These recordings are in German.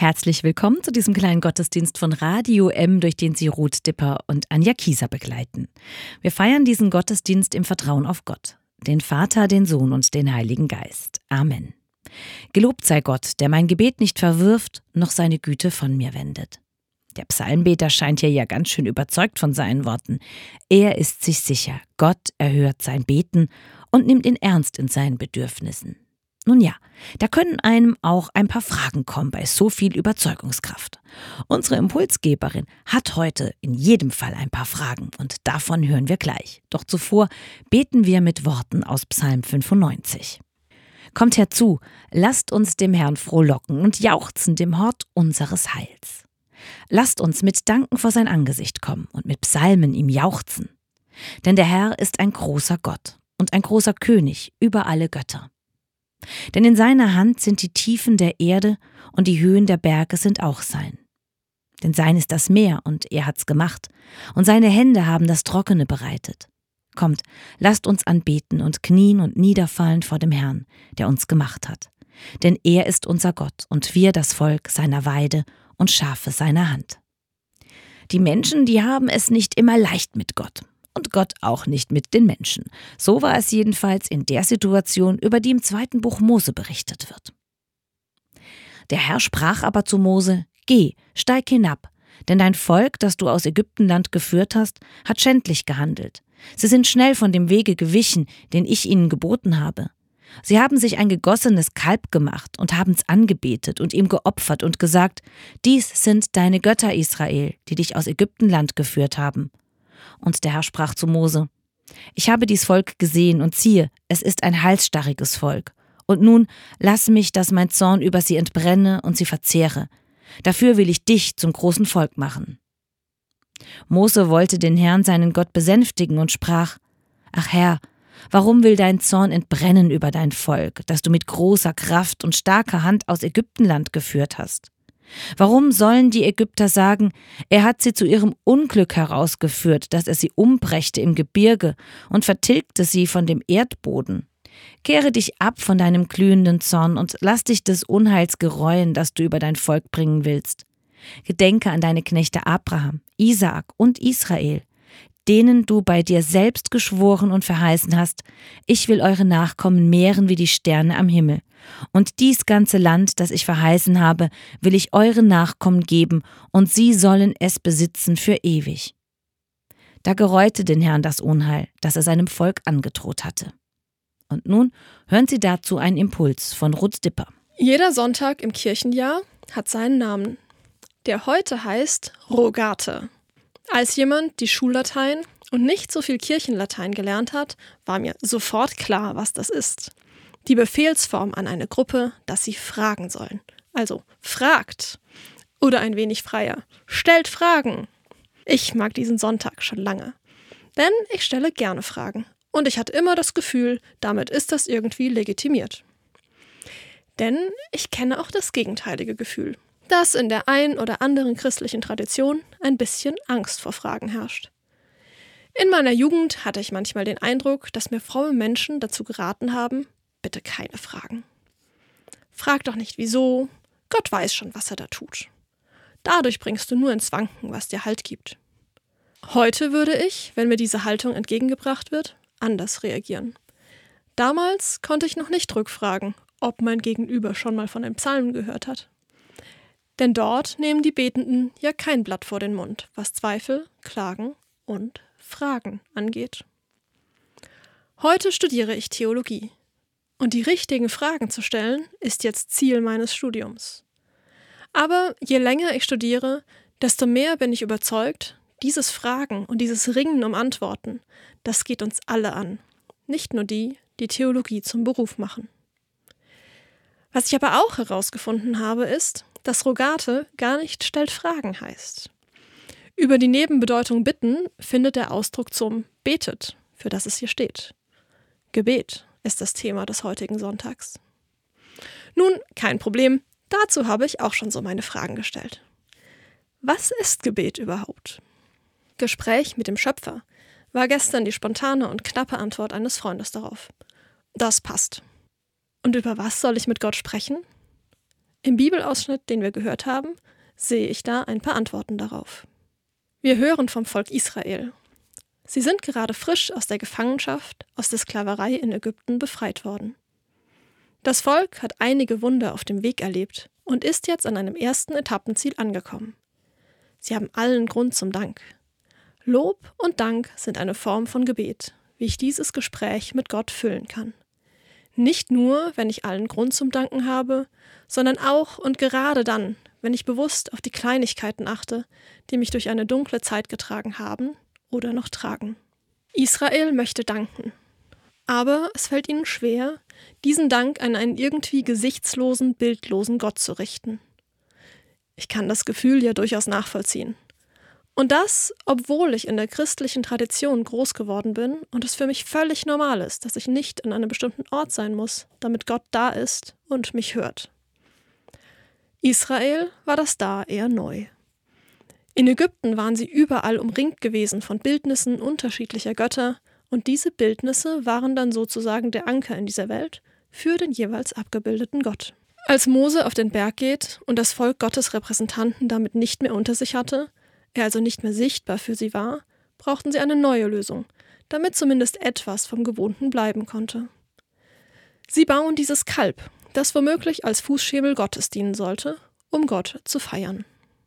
Herzlich willkommen zu diesem kleinen Gottesdienst von Radio M, durch den Sie Ruth Dipper und Anja Kieser begleiten. Wir feiern diesen Gottesdienst im Vertrauen auf Gott, den Vater, den Sohn und den Heiligen Geist. Amen. Gelobt sei Gott, der mein Gebet nicht verwirft, noch seine Güte von mir wendet. Der Psalmbeter scheint hier ja ganz schön überzeugt von seinen Worten. Er ist sich sicher, Gott erhört sein Beten und nimmt ihn ernst in seinen Bedürfnissen. Nun ja, da können einem auch ein paar Fragen kommen bei so viel Überzeugungskraft. Unsere Impulsgeberin hat heute in jedem Fall ein paar Fragen und davon hören wir gleich. Doch zuvor beten wir mit Worten aus Psalm 95. Kommt herzu, lasst uns dem Herrn frohlocken und jauchzen dem Hort unseres Heils. Lasst uns mit Danken vor sein Angesicht kommen und mit Psalmen ihm jauchzen. Denn der Herr ist ein großer Gott und ein großer König über alle Götter. Denn in seiner Hand sind die Tiefen der Erde und die Höhen der Berge sind auch sein. Denn sein ist das Meer und er hat's gemacht, und seine Hände haben das Trockene bereitet. Kommt, lasst uns anbeten und knien und niederfallen vor dem Herrn, der uns gemacht hat. Denn er ist unser Gott und wir das Volk seiner Weide und Schafe seiner Hand. Die Menschen, die haben es nicht immer leicht mit Gott. Und Gott auch nicht mit den Menschen. So war es jedenfalls in der Situation, über die im 2. Buch Mose berichtet wird. Der Herr sprach aber zu Mose: Geh, steig hinab, denn dein Volk, das du aus Ägyptenland geführt hast, hat schändlich gehandelt. Sie sind schnell von dem Wege gewichen, den ich ihnen geboten habe. Sie haben sich ein gegossenes Kalb gemacht und haben's angebetet und ihm geopfert und gesagt: Dies sind deine Götter, Israel, die dich aus Ägyptenland geführt haben. Und der Herr sprach zu Mose: Ich habe dies Volk gesehen und siehe, es ist ein halsstarriges Volk. Und nun lass mich, dass mein Zorn über sie entbrenne und sie verzehre. Dafür will ich dich zum großen Volk machen. Mose wollte den Herrn, seinen Gott, besänftigen und sprach: Ach Herr, warum will dein Zorn entbrennen über dein Volk, das du mit großer Kraft und starker Hand aus Ägyptenland geführt hast? Warum sollen die Ägypter sagen, er hat sie zu ihrem Unglück herausgeführt, dass er sie umbrächte im Gebirge und vertilgte sie von dem Erdboden? Kehre dich ab von deinem glühenden Zorn und lass dich des Unheils gereuen, das du über dein Volk bringen willst. Gedenke an deine Knechte Abraham, Isaak und Israel, denen du bei dir selbst geschworen und verheißen hast: Ich will eure Nachkommen mehren wie die Sterne am Himmel. Und dies ganze Land, das ich verheißen habe, will ich euren Nachkommen geben, und sie sollen es besitzen für ewig. Da gereute den Herrn das Unheil, das er seinem Volk angedroht hatte. Und nun hören Sie dazu einen Impuls von Ruth Dipper. Jeder Sonntag im Kirchenjahr hat seinen Namen, der heute heißt Rogate. Als jemand die Schullatein und nicht so viel Kirchenlatein gelernt hat, war mir sofort klar, was das ist. Die Befehlsform an eine Gruppe, dass sie fragen sollen. Also fragt. Oder ein wenig freier: stellt Fragen. Ich mag diesen Sonntag schon lange. Denn ich stelle gerne Fragen. Und ich hatte immer das Gefühl, damit ist das irgendwie legitimiert. Denn ich kenne auch das gegenteilige Gefühl, dass in der ein oder anderen christlichen Tradition ein bisschen Angst vor Fragen herrscht. In meiner Jugend hatte ich manchmal den Eindruck, dass mir fromme Menschen dazu geraten haben: Bitte keine Fragen. Frag doch nicht wieso, Gott weiß schon, was er da tut. Dadurch bringst du nur ins Wanken, was dir Halt gibt. Heute würde ich, wenn mir diese Haltung entgegengebracht wird, anders reagieren. Damals konnte ich noch nicht rückfragen, ob mein Gegenüber schon mal von den Psalmen gehört hat. Denn dort nehmen die Betenden ja kein Blatt vor den Mund, was Zweifel, Klagen und Fragen angeht. Heute studiere ich Theologie. Und die richtigen Fragen zu stellen, ist jetzt Ziel meines Studiums. Aber je länger ich studiere, desto mehr bin ich überzeugt, dieses Fragen und dieses Ringen um Antworten, das geht uns alle an. Nicht nur die, die Theologie zum Beruf machen. Was ich aber auch herausgefunden habe, ist, dass Rogate gar nicht stellt Fragen heißt. Über die Nebenbedeutung bitten findet der Ausdruck zum betet, für das es hier steht. Gebet ist das Thema des heutigen Sonntags. Nun, kein Problem, dazu habe ich auch schon so meine Fragen gestellt. Was ist Gebet überhaupt? Gespräch mit dem Schöpfer war gestern die spontane und knappe Antwort eines Freundes darauf. Das passt. Und über was soll ich mit Gott sprechen? Im Bibelausschnitt, den wir gehört haben, sehe ich da ein paar Antworten darauf. Wir hören vom Volk Israel. Sie sind gerade frisch aus der Gefangenschaft, aus der Sklaverei in Ägypten befreit worden. Das Volk hat einige Wunder auf dem Weg erlebt und ist jetzt an einem ersten Etappenziel angekommen. Sie haben allen Grund zum Dank. Lob und Dank sind eine Form von Gebet, wie ich dieses Gespräch mit Gott füllen kann. Nicht nur, wenn ich allen Grund zum Danken habe, sondern auch und gerade dann, wenn ich bewusst auf die Kleinigkeiten achte, die mich durch eine dunkle Zeit getragen haben oder noch tragen. Israel möchte danken. Aber es fällt ihnen schwer, diesen Dank an einen irgendwie gesichtslosen, bildlosen Gott zu richten. Ich kann das Gefühl ja durchaus nachvollziehen. Und das, obwohl ich in der christlichen Tradition groß geworden bin und es für mich völlig normal ist, dass ich nicht an einem bestimmten Ort sein muss, damit Gott da ist und mich hört. Israel war das da eher neu. In Ägypten waren sie überall umringt gewesen von Bildnissen unterschiedlicher Götter, und diese Bildnisse waren dann sozusagen der Anker in dieser Welt für den jeweils abgebildeten Gott. Als Mose auf den Berg geht und das Volk Gottes Repräsentanten damit nicht mehr unter sich hatte, er also nicht mehr sichtbar für sie war, brauchten sie eine neue Lösung, damit zumindest etwas vom Gewohnten bleiben konnte. Sie bauen dieses Kalb, das womöglich als Fußschemel Gottes dienen sollte, um Gott zu feiern.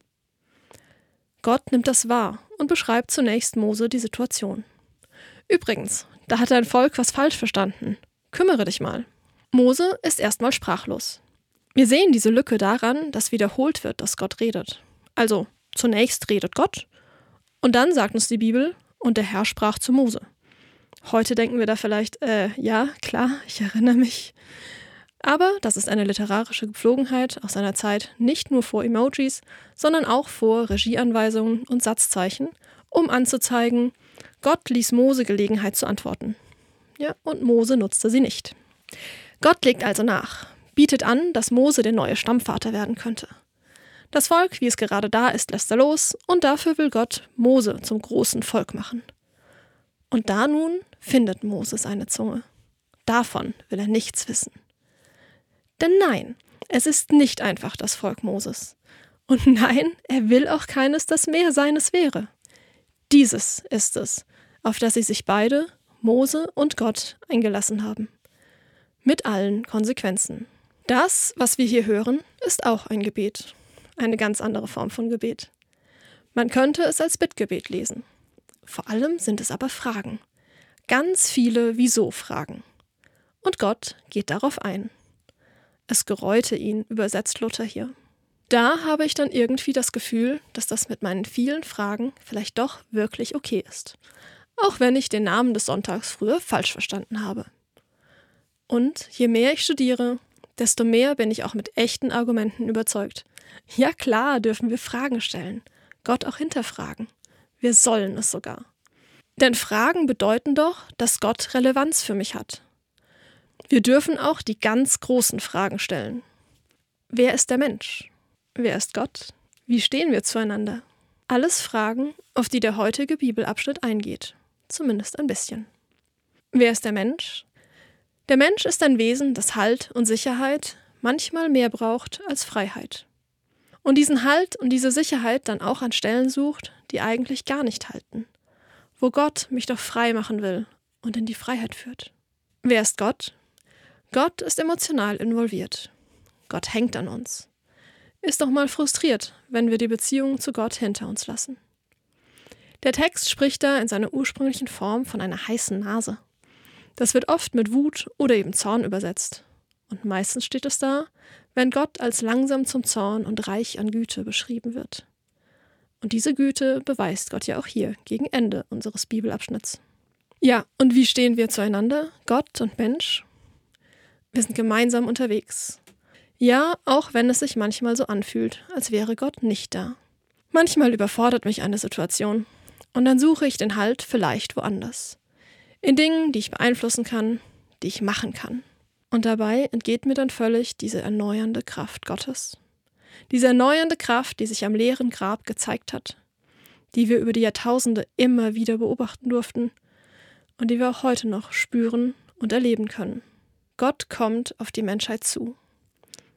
Gott nimmt das wahr und beschreibt zunächst Mose die Situation. Übrigens, da hat dein Volk was falsch verstanden. Kümmere dich mal. Mose ist erstmal sprachlos. Wir sehen diese Lücke daran, dass wiederholt wird, dass Gott redet. Also, zunächst redet Gott und dann sagt uns die Bibel, und der Herr sprach zu Mose. Heute denken wir da vielleicht, ja, klar, ich erinnere mich. Aber das ist eine literarische Gepflogenheit aus einer Zeit nicht nur vor Emojis, sondern auch vor Regieanweisungen und Satzzeichen, um anzuzeigen, Gott ließ Mose Gelegenheit zu antworten. Ja, und Mose nutzte sie nicht. Gott legt also nach, bietet an, dass Mose der neue Stammvater werden könnte. Das Volk, wie es gerade da ist, lässt er los, und dafür will Gott Mose zum großen Volk machen. Und da nun findet Mose seine Zunge. Davon will er nichts wissen. Denn nein, es ist nicht einfach das Volk Moses. Und nein, er will auch keines, das mehr seines wäre. Dieses ist es, auf das sie sich beide, Mose und Gott, eingelassen haben. Mit allen Konsequenzen. Das, was wir hier hören, ist auch ein Gebet. Eine ganz andere Form von Gebet. Man könnte es als Bittgebet lesen. Vor allem sind es aber Fragen. Ganz viele Wieso-Fragen. Und Gott geht darauf ein. Es gereute ihn, übersetzt Luther hier. Da habe ich dann irgendwie das Gefühl, dass das mit meinen vielen Fragen vielleicht doch wirklich okay ist. Auch wenn ich den Namen des Sonntags früher falsch verstanden habe. Und je mehr ich studiere, desto mehr bin ich auch mit echten Argumenten überzeugt. Ja klar, dürfen wir Fragen stellen, Gott auch hinterfragen. Wir sollen es sogar. Denn Fragen bedeuten doch, dass Gott Relevanz für mich hat. Wir dürfen auch die ganz großen Fragen stellen. Wer ist der Mensch? Wer ist Gott? Wie stehen wir zueinander? Alles Fragen, auf die der heutige Bibelabschnitt eingeht. Zumindest ein bisschen. Wer ist der Mensch? Der Mensch ist ein Wesen, das Halt und Sicherheit manchmal mehr braucht als Freiheit. Und diesen Halt und diese Sicherheit dann auch an Stellen sucht, die eigentlich gar nicht halten. Wo Gott mich doch frei machen will und in die Freiheit führt. Wer ist Gott? Gott ist emotional involviert. Gott hängt an uns. Ist doch mal frustriert, wenn wir die Beziehung zu Gott hinter uns lassen. Der Text spricht da in seiner ursprünglichen Form von einer heißen Nase. Das wird oft mit Wut oder eben Zorn übersetzt. Und meistens steht es da, wenn Gott als langsam zum Zorn und reich an Güte beschrieben wird. Und diese Güte beweist Gott ja auch hier, gegen Ende unseres Bibelabschnitts. Ja, und wie stehen wir zueinander, Gott und Mensch? Wir sind gemeinsam unterwegs. Ja, auch wenn es sich manchmal so anfühlt, als wäre Gott nicht da. Manchmal überfordert mich eine Situation und dann suche ich den Halt vielleicht woanders. In Dingen, die ich beeinflussen kann, die ich machen kann. Und dabei entgeht mir dann völlig diese erneuernde Kraft Gottes. Diese erneuernde Kraft, die sich am leeren Grab gezeigt hat, die wir über die Jahrtausende immer wieder beobachten durften und die wir auch heute noch spüren und erleben können. Gott kommt auf die Menschheit zu.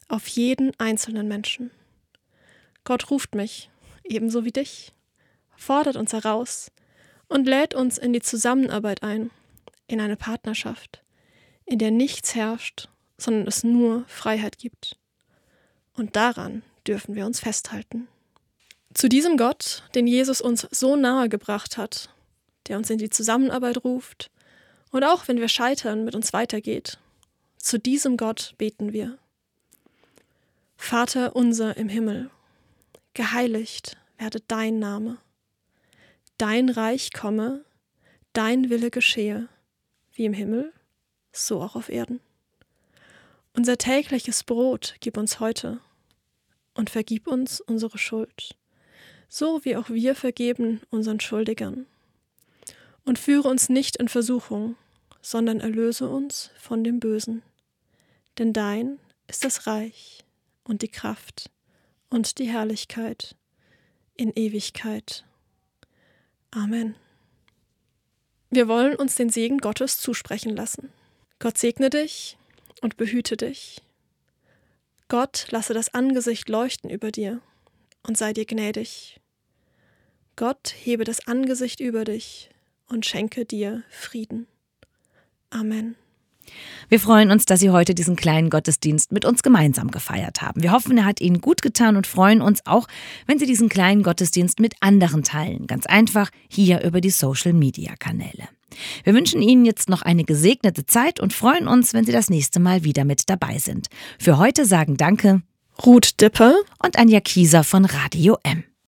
auf jeden einzelnen Menschen. Gott ruft mich, ebenso wie dich, fordert uns heraus und lädt uns in die Zusammenarbeit ein, in eine Partnerschaft, in der nichts herrscht, sondern es nur Freiheit gibt. Und daran dürfen wir uns festhalten. Zu diesem Gott, den Jesus uns so nahe gebracht hat, der uns in die Zusammenarbeit ruft und auch wenn wir scheitern, mit uns weitergeht, zu diesem Gott beten wir. Vater unser im Himmel, geheiligt werde dein Name. Dein Reich komme, dein Wille geschehe, wie im Himmel, so auch auf Erden. Unser tägliches Brot gib uns heute und vergib uns unsere Schuld, so wie auch wir vergeben unseren Schuldigern. Und führe uns nicht in Versuchung, sondern erlöse uns von dem Bösen. Denn dein ist das Reich und die Kraft und die Herrlichkeit in Ewigkeit. Amen. Wir wollen uns den Segen Gottes zusprechen lassen. Gott segne dich und behüte dich. Gott lasse das Angesicht leuchten über dir und sei dir gnädig. Gott hebe das Angesicht über dich und schenke dir Frieden. Amen. Wir freuen uns, dass Sie heute diesen kleinen Gottesdienst mit uns gemeinsam gefeiert haben. Wir hoffen, er hat Ihnen gut getan und freuen uns auch, wenn Sie diesen kleinen Gottesdienst mit anderen teilen. Ganz einfach hier über die Social-Media-Kanäle. Wir wünschen Ihnen jetzt noch eine gesegnete Zeit und freuen uns, wenn Sie das nächste Mal wieder mit dabei sind. Für heute sagen Danke Ruth Dipper und Anja Kieser von Radio M.